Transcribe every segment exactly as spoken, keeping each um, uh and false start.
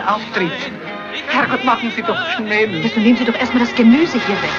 Auftritt. Herrgott, machen Sie doch schnell. Also nehmen Sie doch erstmal das Gemüse hier weg.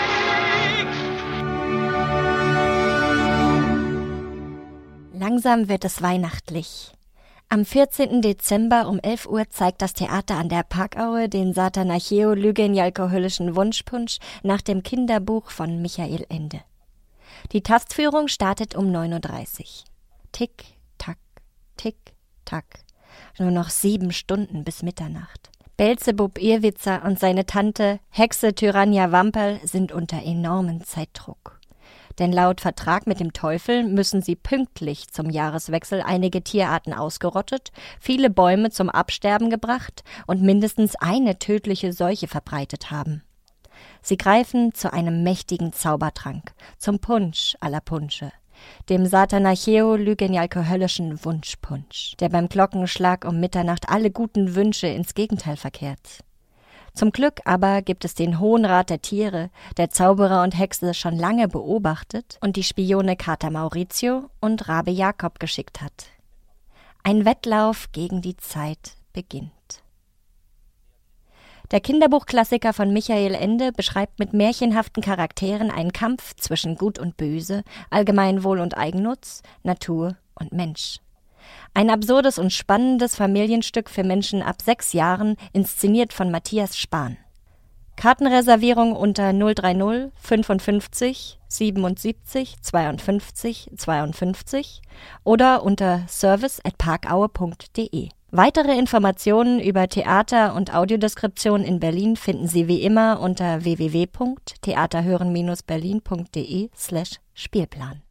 Langsam wird es weihnachtlich. Am vierzehnten Dezember um elf Uhr zeigt das Theater an der Parkaue den Satanacheo-Lygen-Alkoholischen Wunschpunsch nach dem Kinderbuch von Michael Ende. Die Tastführung startet um neun Uhr dreißig. Tick, tack, tick, tack. Nur noch sieben Stunden bis Mitternacht. Belzebub Irwitzer und seine Tante Hexe Tyrannja Wamperl sind unter enormen Zeitdruck. Denn laut Vertrag mit dem Teufel müssen sie pünktlich zum Jahreswechsel einige Tierarten ausgerottet, viele Bäume zum Absterben gebracht und mindestens eine tödliche Seuche verbreitet haben. Sie greifen zu einem mächtigen Zaubertrank, zum Punsch aller Punsche, dem Satanacheo-Lygen-Alkoholischen Wunschpunsch, der beim Glockenschlag um Mitternacht alle guten Wünsche ins Gegenteil verkehrt. Zum Glück aber gibt es den Hohen Rat der Tiere, der Zauberer und Hexe schon lange beobachtet und die Spione Kater Maurizio und Rabe Jakob geschickt hat. Ein Wettlauf gegen die Zeit beginnt. Der Kinderbuchklassiker von Michael Ende beschreibt mit märchenhaften Charakteren einen Kampf zwischen Gut und Böse, Allgemeinwohl und Eigennutz, Natur und Mensch. Ein absurdes und spannendes Familienstück für Menschen ab sechs Jahren, inszeniert von Matthias Spahn. Kartenreservierung unter null drei null fünfundfünfzig siebenundsiebzig zweiundfünfzig zweiundfünfzig oder unter service at parkaue punkt de. Weitere Informationen über Theater und Audiodeskription in Berlin finden Sie wie immer unter w w w punkt theaterhören Bindestrich berlin punkt de slash Spielplan.